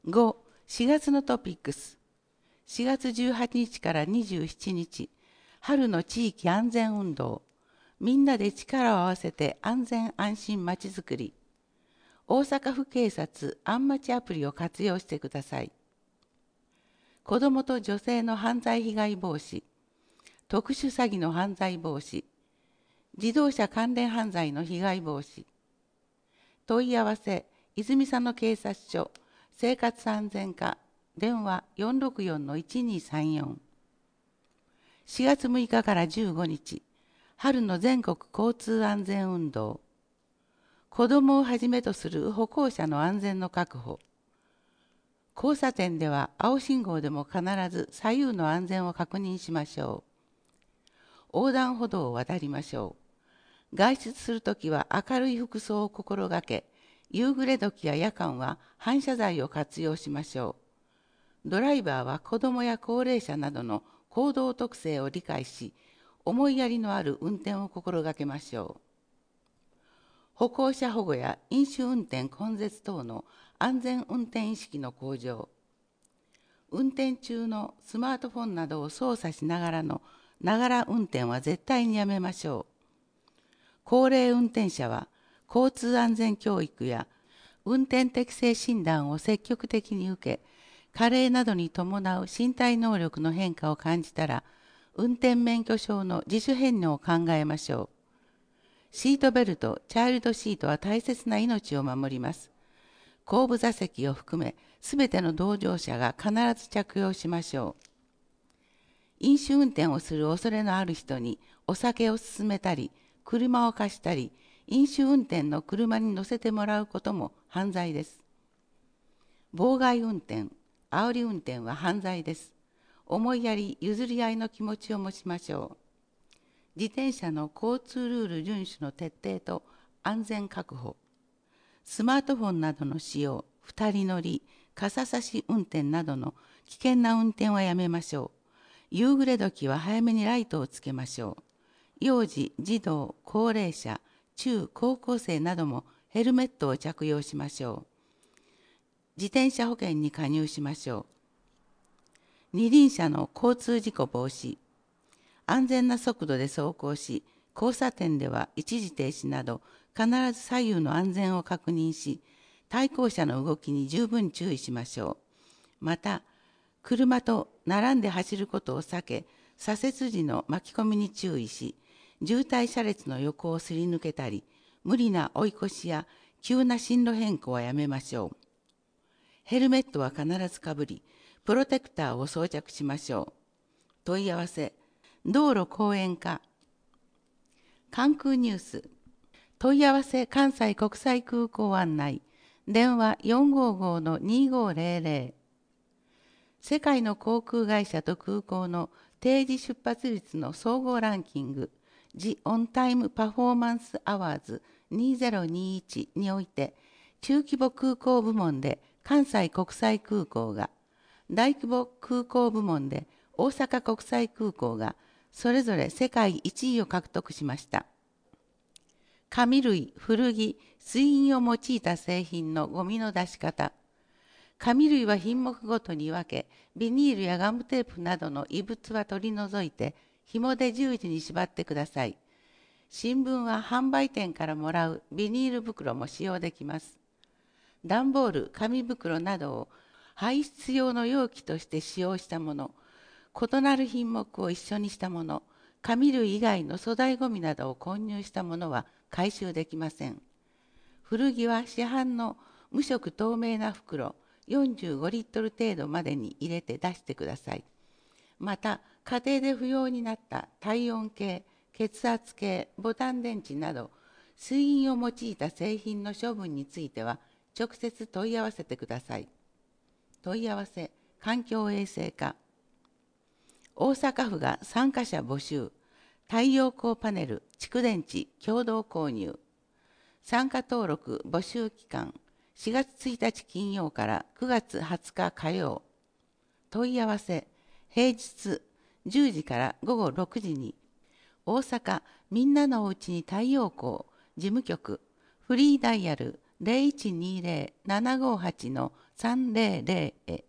5、4月のトピックス。4月18日から27日、春の地域安全運動。みんなで力を合わせて安全安心まちづくり。大阪府警察あんまちアプリを活用してください。子どもと女性の犯罪被害防止。特殊詐欺の犯罪防止。自動車関連犯罪の被害防止。問い合わせ、泉佐野警察署、生活安全課、電話464-1234。4月6日から15日、春の全国交通安全運動。子どもをはじめとする歩行者の安全の確保。交差点では青信号でも必ず左右の安全を確認しましょう。横断歩道を渡りましょう。外出するときは明るい服装を心がけ、夕暮れ時や夜間は反射材を活用しましょう。ドライバーは子どもや高齢者などの行動特性を理解し、思いやりのある運転を心がけましょう。歩行者保護や飲酒運転根絶等の安全運転意識の向上。運転中のスマートフォンなどを操作しながらのながら運転は絶対にやめましょう。高齢運転者は交通安全教育や運転適正診断を積極的に受け、加齢などに伴う身体能力の変化を感じたら、運転免許証の自主返納を考えましょう。シートベルト、チャイルドシートは大切な命を守ります。後部座席を含め、すべての同乗者が必ず着用しましょう。飲酒運転をする恐れのある人にお酒を勧めたり、車を貸したり、飲酒運転の車に乗せてもらうことも犯罪です。妨害運転、煽り運転は犯罪です。思いやり、譲り合いの気持ちを持ちましょう。自転車の交通ルール遵守の徹底と安全確保。スマートフォンなどの使用、二人乗り、傘差し運転などの危険な運転はやめましょう。夕暮れ時は早めにライトをつけましょう。幼児、児童、高齢者、中高校生などもヘルメットを着用しましょう。自転車保険に加入しましょう。二輪車の交通事故防止。安全な速度で走行し、交差点では一時停止など必ず左右の安全を確認し、対向車の動きに十分注意しましょう。また、車と並んで走ることを避け、左折時の巻き込みに注意し、渋滞車列の横をすり抜けたり、無理な追い越しや急な進路変更はやめましょう。ヘルメットは必ずかぶり、プロテクターを装着しましょう。問い合わせ、道路公園課。関空ニュース。問い合わせ関西国際空港案内。電話455-2500。世界の航空会社と空港の定時出発率の総合ランキング、The On-Time Performance Awards 2021において、中規模空港部門で関西国際空港が、大規模空港部門で大阪国際空港が、それぞれ世界1位を獲得しました。紙類、古着、水銀を用いた製品のゴミの出し方。紙類は品目ごとに分け、ビニールやガムテープなどの異物は取り除いて、紐で十字に縛ってください。新聞は販売店からもらうビニール袋も使用できます。段ボール、紙袋などを排出用の容器として使用したもの、異なる品目を一緒にしたもの、紙類以外の粗大ごみなどを混入したものは回収できません。古着は市販の無色透明な袋45リットル程度までに入れて出してください。また、家庭で不要になった体温計、血圧計、ボタン電池など、水銀を用いた製品の処分については、直接問い合わせてください。問い合わせ、環境衛生課。大阪府が参加者募集。太陽光パネル、蓄電池、共同購入。参加登録募集期間、4月1日金曜から9月20日火曜。問い合わせ、平日10時から午後6時に、大阪みんなのおうちに太陽光事務局、フリーダイヤル 0120-758-300へ。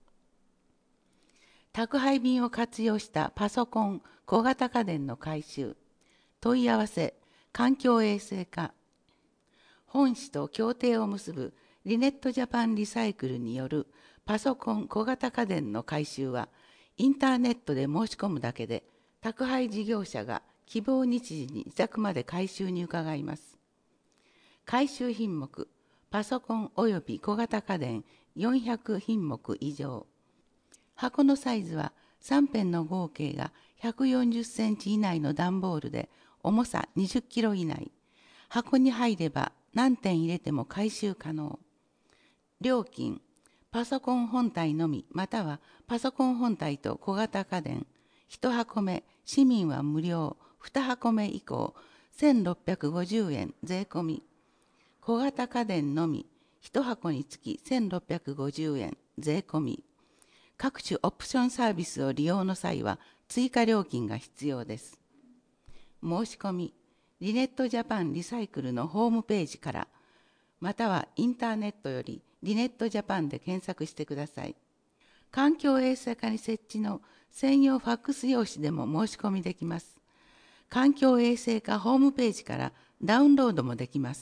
宅配便を活用したパソコン・小型家電の回収。問い合わせ、環境衛生課。本市と協定を結ぶリネットジャパンリサイクルによるパソコン・小型家電の回収は、インターネットで申し込むだけで、宅配事業者が希望日時に自宅まで回収に伺います。回収品目、パソコンおよび小型家電400品目以上。箱のサイズは3辺の合計が140センチ以内の段ボールで、重さ20キロ以内。箱に入れば何点入れても回収可能。料金、パソコン本体のみ、またはパソコン本体と小型家電、1箱目、市民は無料、2箱目以降、1650円税込み。小型家電のみ、1箱につき1650円税込み。各種オプションサービスを利用の際は追加料金が必要です。申し込み、リネットジャパンリサイクルのホームページから、またはインターネットよりリネットジャパンで検索してください。環境衛生課に設置の専用ファックス用紙でも申し込みできます。環境衛生課ホームページからダウンロードもできます。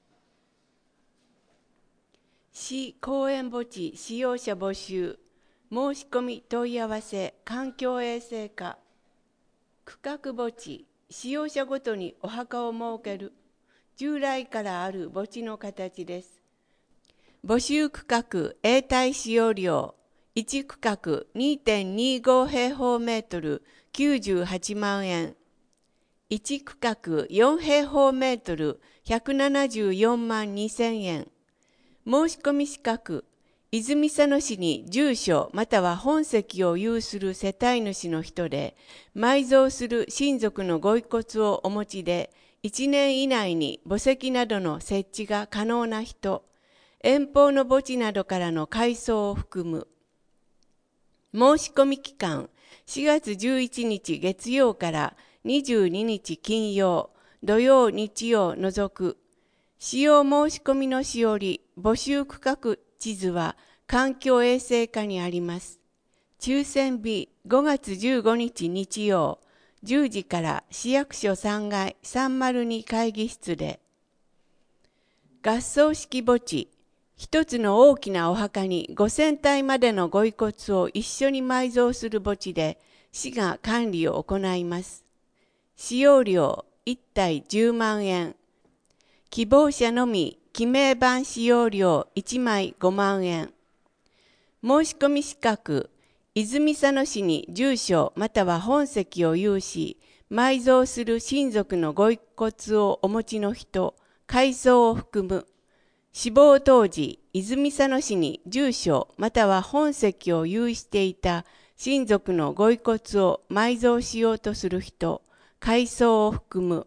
市公園墓地使用者募集。申し込み問い合わせ環境衛生課。区画墓地使用者ごとにお墓を設ける従来からある墓地の形です。募集区画永代使用料1区画 2.25 平方メートル98万円。1区画4平方メートル174万2000円。申し込み資格、泉佐野市に住所または本籍を有する世帯主の人で、埋蔵する親族のご遺骨をお持ちで、1年以内に墓石などの設置が可能な人、遠方の墓地などからの改装を含む。申し込み期間、4月11日月曜から22日金曜、土曜日曜除く。使用申し込みのしおり、募集区画地図は環境衛生課にあります。抽選日5月15日日曜、10時から市役所3階302会議室で。合葬式墓地、一つの大きなお墓に5000体までのご遺骨を一緒に埋蔵する墓地で、市が管理を行います。使用料1体10万円。希望者のみ記名板使用料1枚5万円。申し込み資格、泉佐野市に住所または本籍を有し、埋蔵する親族のご遺骨をお持ちの人、改装を含む。死亡当時、泉佐野市に住所または本籍を有していた親族のご遺骨を埋蔵しようとする人、改装を含む。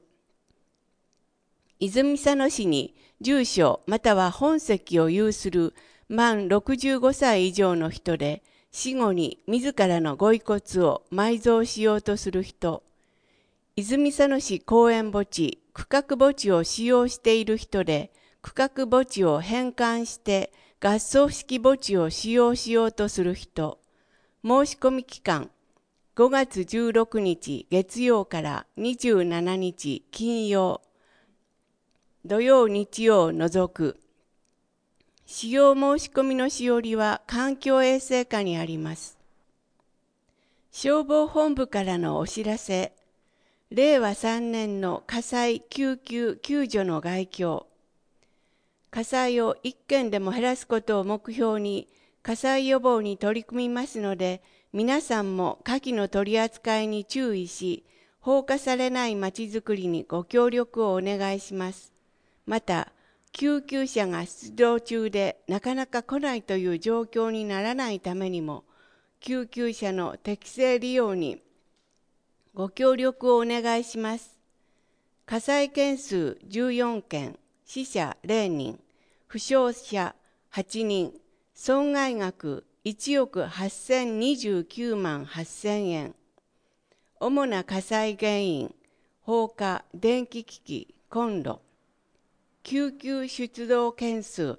泉佐野市に住所または本籍を有する満65歳以上の人で、死後に自らのご遺骨を埋蔵しようとする人、泉佐野市公園墓地、区画墓地を使用している人で、区画墓地を返還して合葬式墓地を使用しようとする人、申し込み期間、5月16日月曜から27日金曜、土曜日曜除く。使用申し込みのしおりは環境衛生課にあります。消防本部からのお知らせ。令和3年の火災救急救助の概況。火災を1件でも減らすことを目標に火災予防に取り組みますので、皆さんも火器の取り扱いに注意し、放火されないまちづくりにご協力をお願いします。また、救急車が出動中でなかなか来ないという状況にならないためにも、救急車の適正利用にご協力をお願いします。火災件数14件、死者0人、負傷者8人、損害額1億8029万8000円。主な火災原因、放火、電気機器、コンロ。 救急出動件数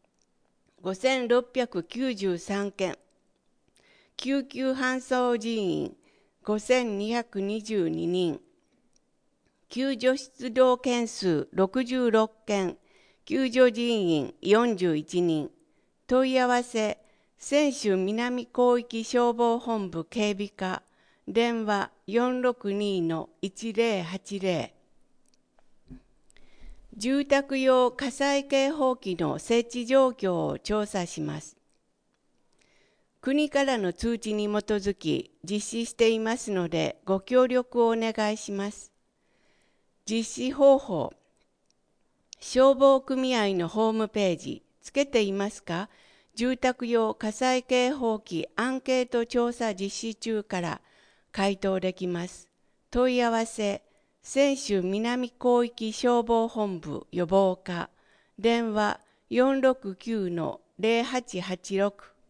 5693件、救急搬送人員5222人、救助出動件数66件、救助人員41人、問い合わせ、泉州南広域消防本部警備課、電話 462-1080。住宅用火災警報器の設置状況を調査します。国からの通知に基づき実施していますので、ご協力をお願いします。実施方法、消防組合のホームページ、つけていますか？住宅用火災警報器アンケート調査実施中から回答できます。問い合わせ、泉州南広域消防本部予防課、電話 469-0886。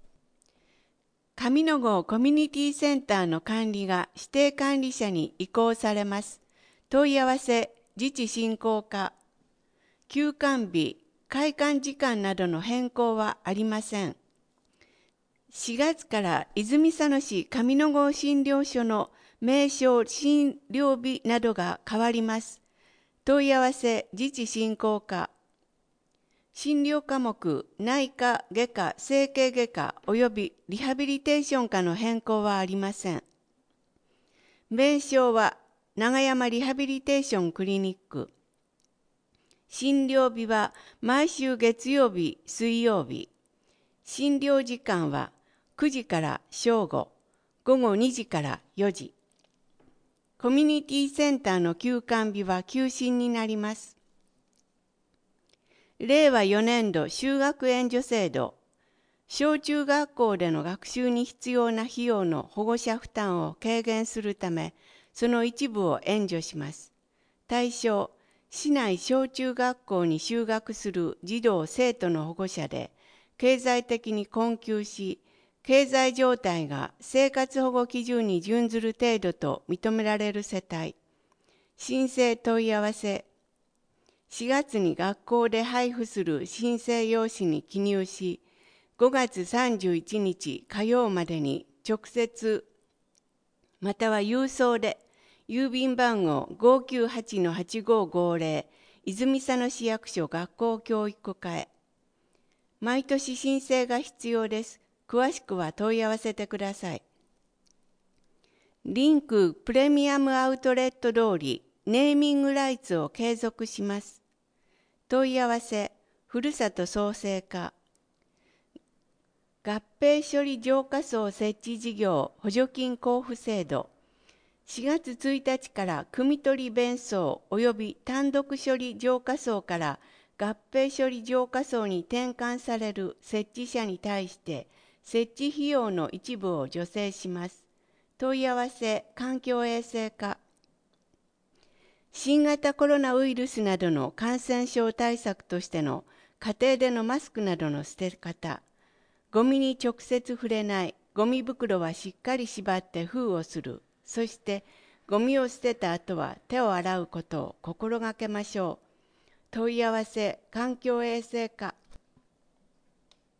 上野郷コミュニティセンターの管理が指定管理者に移行されます。問い合わせ、自治振興課。休館日、開館時間などの変更はありません。4月から泉佐野市上野郷診療所の名称診療日などが変わります。問い合わせ、自治振興課。診療科目、内科、外科、整形外科及びリハビリテーション科の変更はありません。名称は長山リハビリテーションクリニック。診療日は毎週月曜日、水曜日。診療時間は9時から正午、午後2時から4時。コミュニティセンターの休館日は休診になります。令和4年度就学援助制度、小中学校での学習に必要な費用の保護者負担を軽減するため、その一部を援助します。対象、市内小中学校に就学する児童・生徒の保護者で、経済的に困窮し、経済状態が生活保護基準に準ずる程度と認められる世帯。申請問い合わせ。4月に学校で配布する申請用紙に記入し、5月31日火曜までに直接または郵送で郵便番号 598-8550 泉佐野市役所学校教育課へ。毎年申請が必要です。詳しくは問い合わせてください。リンクプレミアムアウトレット通りネーミングライツを継続します。問い合わせ、ふるさと創生課。合併処理浄化槽設置事業補助金交付制度。4月1日から汲み取り弁槽及び単独処理浄化槽から合併処理浄化槽に転換される設置者に対して設置費用の一部を助成します。問い合わせ、環境衛生課。新型コロナウイルスなどの感染症対策としての家庭でのマスクなどの捨て方、ゴミに直接触れない、ゴミ袋はしっかり縛って封をする、そしてゴミを捨てた後は手を洗うことを心がけましょう。問い合わせ、環境衛生課。